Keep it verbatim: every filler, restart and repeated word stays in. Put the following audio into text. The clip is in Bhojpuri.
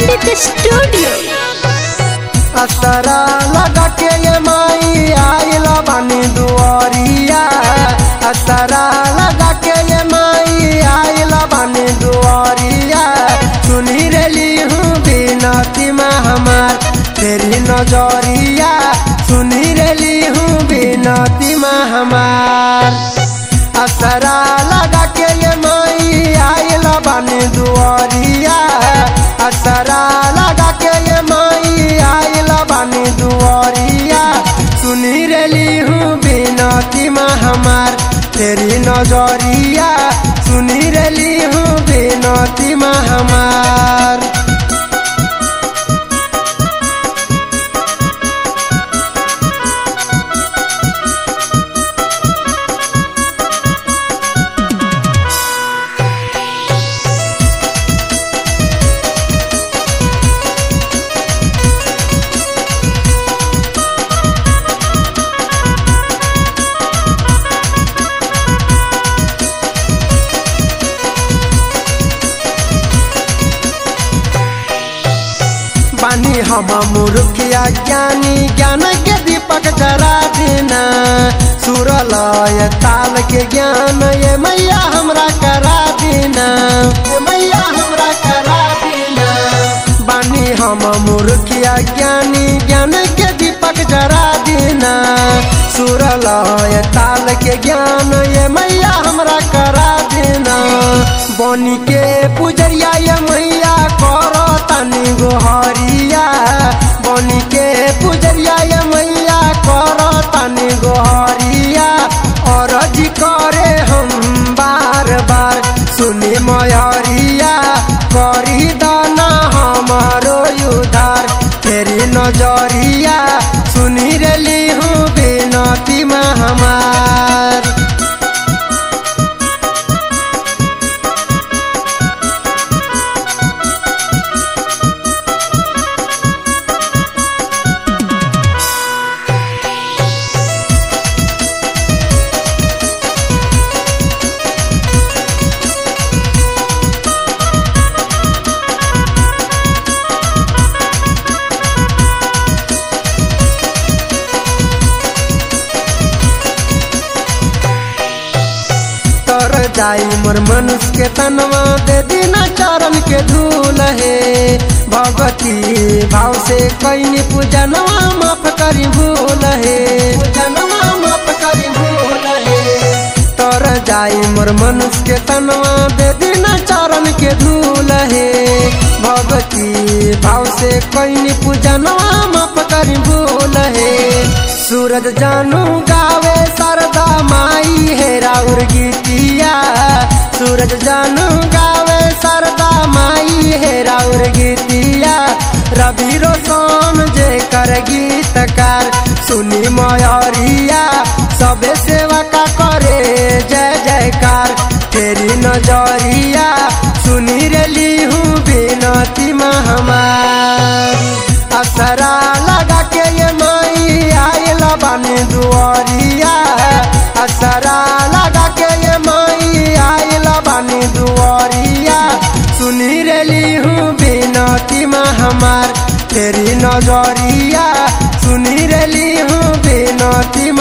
पंडित स्टूडियो। असरा लगा के ये माई आइला बानी दुआरिया, असरा लगा के ये माई आइला बानी दुआरिया। सुनी रेली हूँ बिनती माँ हमार तेरी नजरिया, सुनी रेली हूँ बिनती माँ हमार। असरा लगा के ये माई आइला बानी दुआरिया, असरा लगा के ये माई आइला बानी दुआरिया। सुनी रेली हूँ बिनती माँ हमार तेरी नजरिया, सुनी रेली हूँ बिनती माँ हमार। बानी हम मूर्खिया ज्ञानी, ज्ञान के दीपक जरा देना। सुरलय ताल के ज्ञान ये मैया हमरा करा देना, ये मैया हमरा करा देना। बानी हम मूर्खिया ज्ञानी, ज्ञान के दीपक जरा देना। सुरलय ताल के ज्ञान ये मैया हमरा करा देना। बनी के पुजरिया ये मैया करो तनी गोहरिया, बनी के पुजरिया ये मैया करो तनी गोहरिया। और जी करे हम बार बार सुनी मयरिया, करी दाना हमारो उधार तेरी नजरिया। सुनी रेली हूँ बिनती माँ हमार। तर जाई मोर मनुष्य के तनवा दे दीना चरण के धूल है। भगवती भाव से कैनी पूजनवा माफ करी भूल है, पूजनवा माफ करी भूल है। तर जाई मोर मनुष्य के तनवा दे दीना चरण के धूल है। भगवती भाव से कैनी पूजनवा माफ करी भूल है। सूरज जानू गावे सरदा माई है राउर गीतिया, सूरज जानू गावे सरदा माई है राउर गीतिया। रवि रोशन जे कर गीतकार सुनी मयरिया, सबे सेवा का करे जय जयकार तेरी नजरिया। सुनी रेली हूँ बिनती माँ हमार। असरा लगा के ये माई आइला बानी दुआरिया, असरा लगा के ये माई आइला बानी दुआरिया। सुनी रेली हूँ बिनती माँ हमार तेरी नजरिया, सुनी रेली हूँ बिनती